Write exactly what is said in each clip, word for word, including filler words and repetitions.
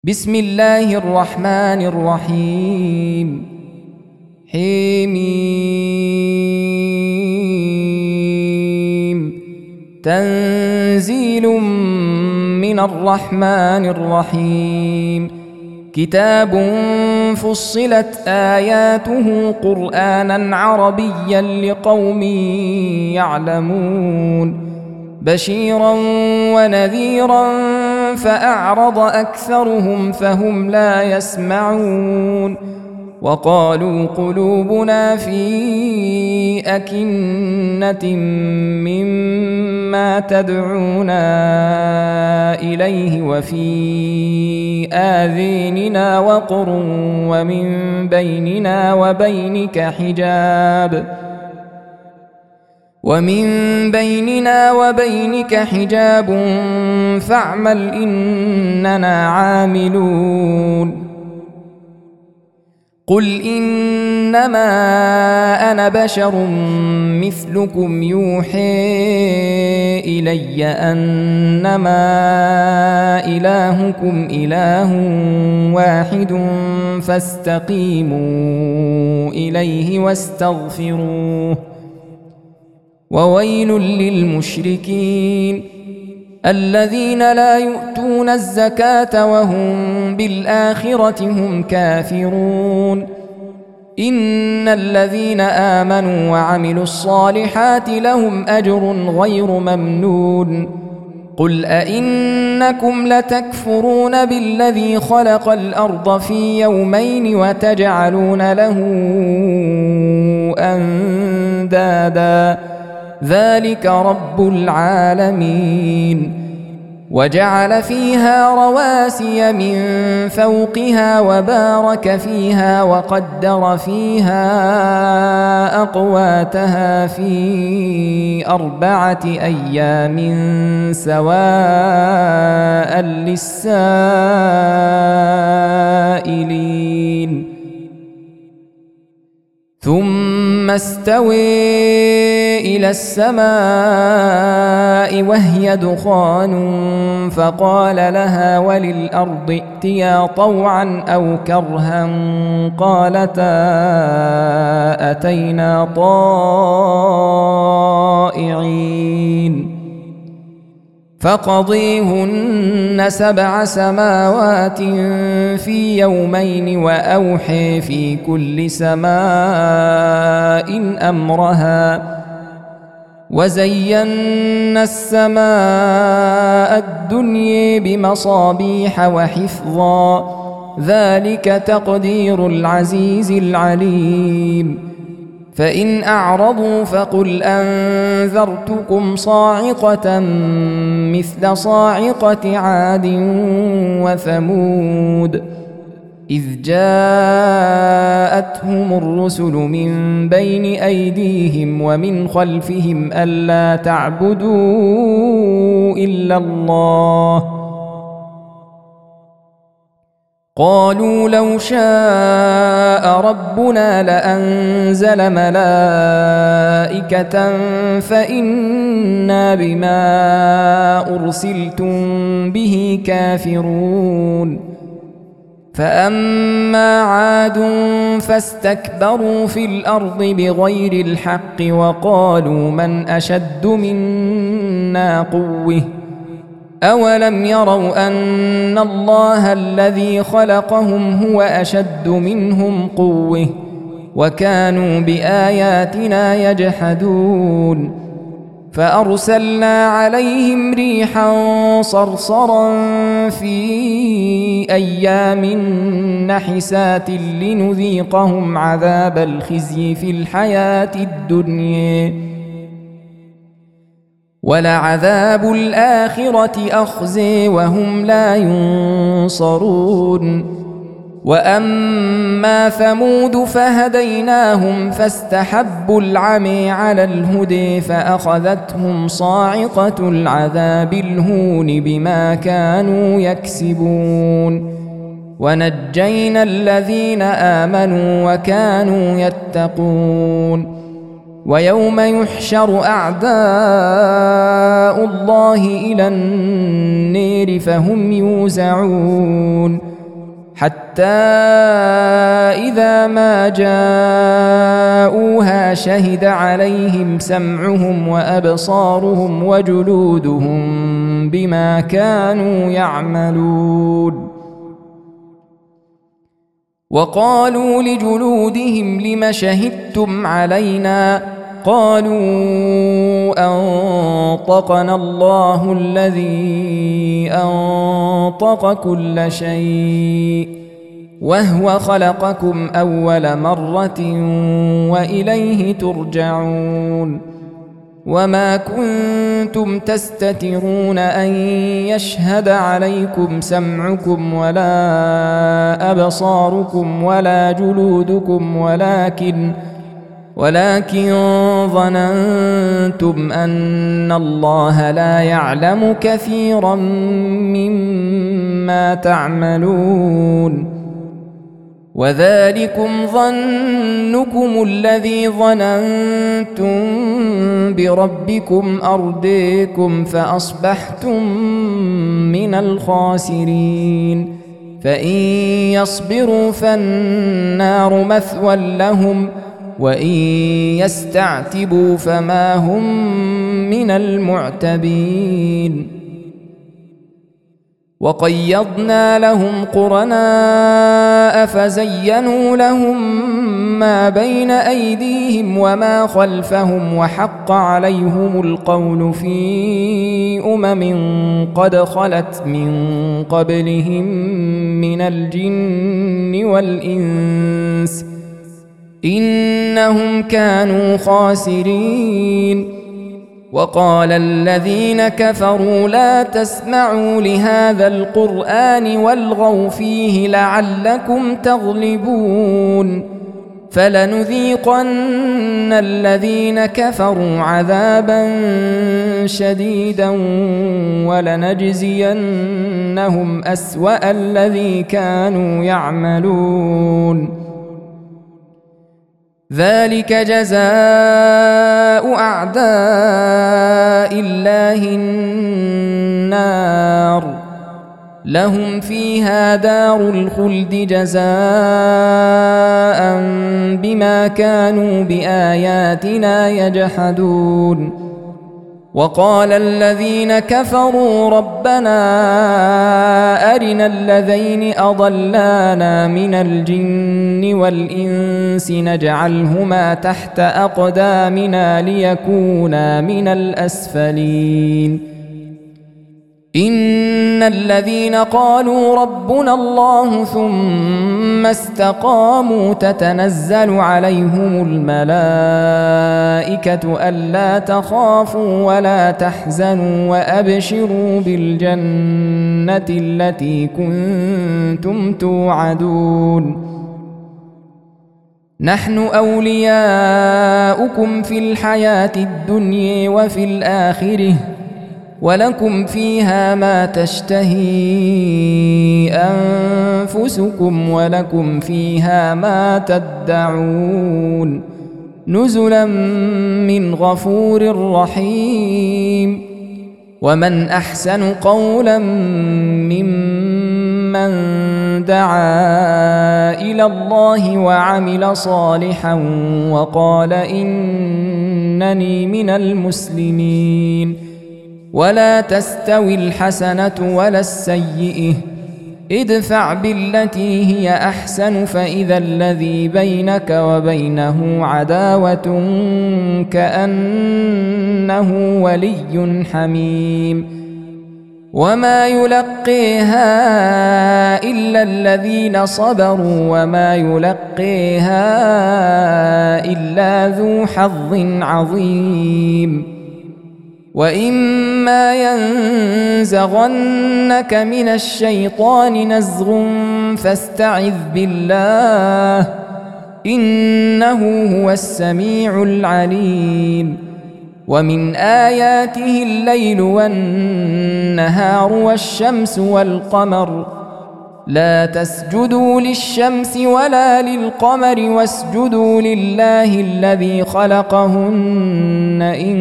بسم الله الرحمن الرحيم حميم تنزيل من الرحمن الرحيم كتاب فصلت آياته قرآنا عربيا لقوم يعلمون بشيرا ونذيرا فأعرض أكثرهم فهم لا يسمعون وقالوا قلوبنا في أكنة مما تدعونا إليه وفي آذيننا وقر ومن بيننا وبينك حجاب ومن بيننا وبينك حجاب فاعمل إننا عاملون قل إنما أنا بشر مثلكم يوحي إلي أنما إلهكم إله واحد فاستقيموا إليه واستغفروه وويل للمشركين الذين لا يؤتون الزكاة وهم بالآخرة هم كافرون إن الذين آمنوا وعملوا الصالحات لهم أجر غير ممنون قل أئنكم لتكفرون بالذي خلق الأرض في يومين وتجعلون له أندادا ذلك رب العالمين وجعل فيها رواسي من فوقها وبارك فيها وقدر فيها أقواتها في أربعة أيام سواء للسائلين ثم استوي إلى السماء وهي دخان فقال لها وللأرض ائتيا طوعا أو كرها قالتا أتينا طائعين فقضيهن سبع سماوات في يومين وأوحي في كل سماء أمرها وزينا السماء الدنيا بمصابيح وحفظا ذلك تقدير العزيز العليم فإن أعرضوا فقل أنذرتكم صاعقة مثل صاعقة عاد وثمود إذ جاءتهم الرسل من بين أيديهم ومن خلفهم ألا تعبدوا إلا الله قالوا لو شاء ربنا لأنزل ملائكة فإنا بما أرسلتم به كافرون فأما عاد فاستكبروا في الأرض بغير الحق وقالوا من أشد منا قوة أولم يروا أن الله الذي خلقهم هو أشد منهم قوة وكانوا بآياتنا يجحدون فأرسلنا عليهم ريحا صرصرا في أيام نحسات لنذيقهم عذاب الخزي في الحياة الدنيا ولعذاب الآخرة أخزي وهم لا ينصرون وأما ثمود فهديناهم فاستحبوا العمي على الهدي فأخذتهم صاعقة العذاب الهون بما كانوا يكسبون ونجينا الذين آمنوا وكانوا يتقون ويوم يحشر أعداء الله إلى النار فهم يوزعون حتى إذا ما جاءوها شهد عليهم سمعهم وأبصارهم وجلودهم بما كانوا يعملون. وقالوا لجلودهم لم شهدتم علينا؟ قالوا أنطقنا الله الذي أنطق كل شيء وهو خلقكم أول مرة وإليه ترجعون. وما كنتم تستترون أن يشهد عليكم سمعكم ولا أبصاركم ولا جلودكم ولكن ولكن ظننتم أن الله لا يعلم كثيرا مما تعملون. وذلكم ظنكم الذي ظننتم بربكم أرديكم فأصبحتم من الخاسرين. فإن يصبروا فالنار مثوى لهم وإن يستعتبوا فما هم من المعتبين. وقيضنا لهم قرناء فزينوا لهم ما بين أيديهم وما خلفهم وحق عليهم القول في أمم قد خلت من قبلهم من الجن والإنس إنهم كانوا خاسرين. وقال الذين كفروا لا تسمعوا لهذا القرآن والغوا فيه لعلكم تغلبون. فلنذيقن الذين كفروا عذابا شديدا ولنجزينهم أسوأ الذي كانوا يعملون. ذلك جزاء أعداء الله النار لهم فيها دار الخلد جزاء بما كانوا بآياتنا يجحدون. وقال الذين كفروا ربنا أرنا الذين أضلانا من الجن والإنس نجعلهما تحت أقدامنا ليكونا من الأسفلين. إن الذين قالوا ربنا الله ثم استقاموا تتنزل عليهم الملائكة ألا تخافوا ولا تحزنوا وأبشروا بالجنة التي كنتم توعدون. نحن أولياؤكم في الحياة الدنيا وفي الآخرة ولكم فيها ما تشتهي أنفسكم ولكم فيها ما تدعون نزلا من غفور رحيم. ومن أحسن قولا ممن دعا إلى الله وعمل صالحا وقال إنني من المسلمين. ولا تستوي الحسنة ولا السيئة ادفع بالتي هي أحسن فإذا الذي بينك وبينه عداوة كأنه ولي حميم. وما يلقيها إلا الذين صبروا وما يلقيها إلا ذو حظ عظيم. وإما ينزغنك من الشيطان نزغ فاستعذ بالله إنه هو السميع العليم. ومن آياته الليل والنهار والشمس والقمر لا تسجدوا للشمس ولا للقمر واسجدوا لله الذي خلقهن إن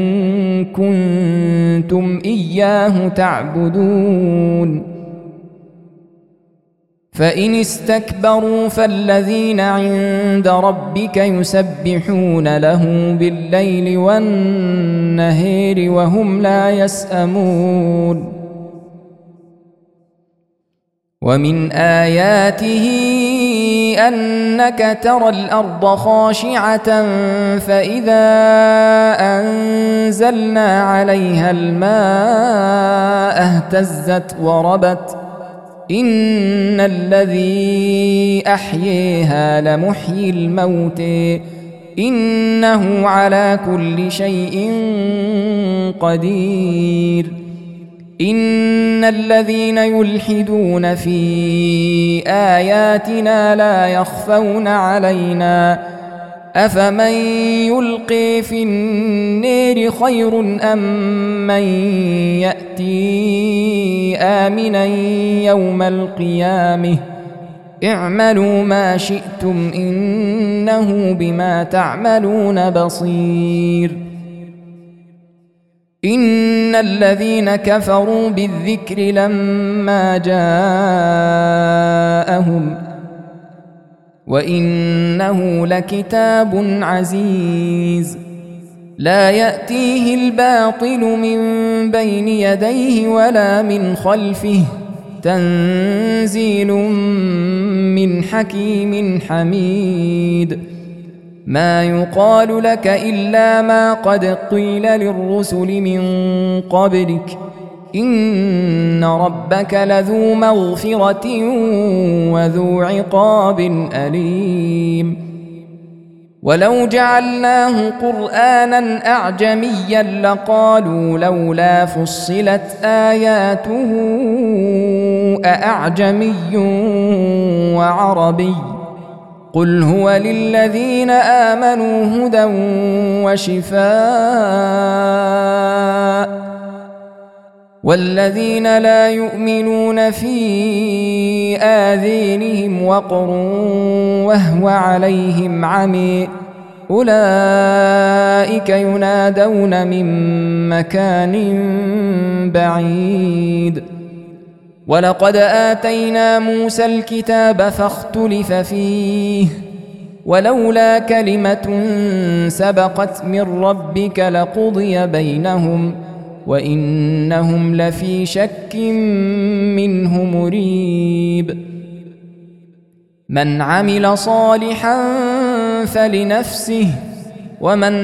كنتم إياه تعبدون. فإن استكبروا فالذين عند ربك يسبحون له بالليل والنهار وهم لا يسأمون ومن آياته أنك ترى الأرض خاشعة فإذا أنزلنا عليها الماء اهتزت وربت إن الذي أحييها لمحيي الموت إنه على كل شيء قدير إن الذين يلحدون في آياتنا لا يخفون علينا أفمن يلقي في النار خير أم من يأتي آمنا يوم القيامة اعملوا ما شئتم إنه بما تعملون بصير إن الذين كفروا بالذكر لما جاءهم وإنه لكتاب عزيز لا يأتيه الباطل من بين يديه ولا من خلفه تنزيل من حكيم حميد ما يقال لك إلا ما قد قيل للرسل من قبلك إن ربك لذو مغفرة وذو عقاب أليم ولو جعلناه قرآنا أعجميا لقالوا لولا فصلت آياته أأعجمي وعربي قل هو للذين آمنوا هدى وشفاء والذين لا يؤمنون في آذينهم وقر وهو عليهم عمي أولئك ينادون من مكان بعيد ولقد آتينا موسى الكتاب فاختلف فيه ولولا كلمة سبقت من ربك لقضي بينهم وإنهم لفي شك منه مريب من عمل صالحا فلنفسه ومن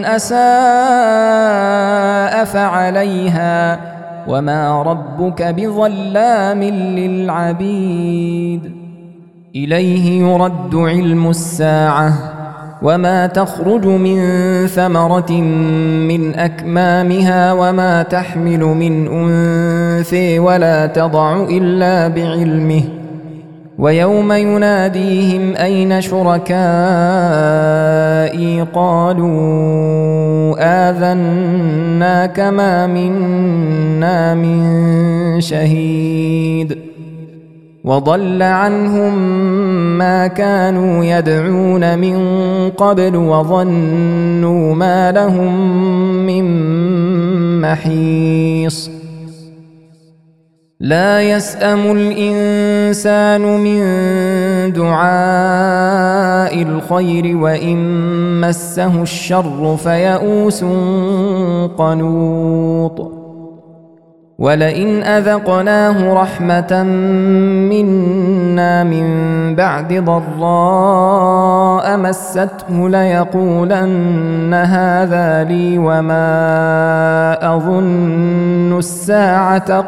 أساء فعليها وما ربك بظلام للعبيد إليه يرد علم الساعة وما تخرج من ثمرة من أكمامها وما تحمل من أنثى ولا تضع إلا بعلمه ويوم يناديهم أين شركائي قالوا آذناك ما منا من شهيد وضل عنهم ما كانوا يدعون من قبل وظنوا ما لهم من محيص لا يسأم الإنسان من دعاء الخير وإن مسه الشر فيئوس قنوط ولئن أذقناه رحمة منا من بعد ضراء مسته ليقولن هذا لي وما أظن الساعة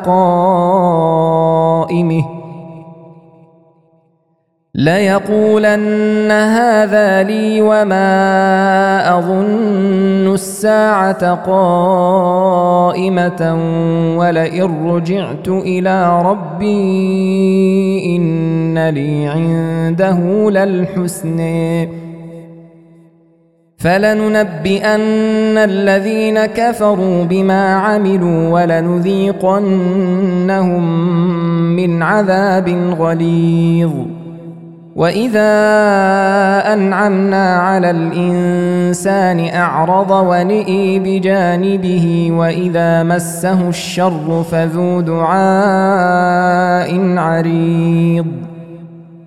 قائمة ليقولن هذا لي وما أظن الساعة قائمة ولئن رجعت إلى ربي إن لي عنده للحسنى فلننبئن الذين كفروا بما عملوا ولنذيقنهم من عذاب غليظ وإذا أنعمنا على الإنسان أعرض ونئي بجانبه وإذا مسه الشر فذو دعاء عريض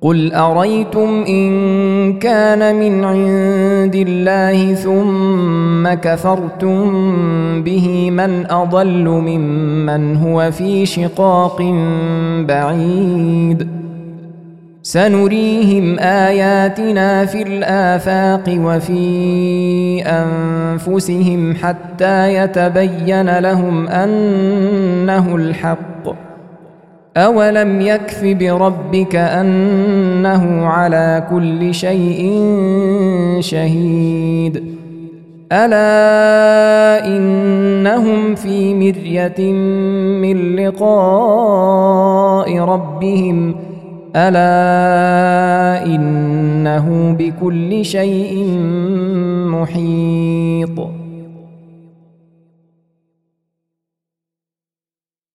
قل أريتم إن كان من عند الله ثم كفرتم به من أضل ممن هو في شقاق بعيد سنريهم آياتنا في الآفاق وفي أنفسهم حتى يتبين لهم أنه الحق أولم يكف بربك أنه على كل شيء شهيد ألا إنهم في مرية من لقاء ربهم ألا إنه بكل شيء محيط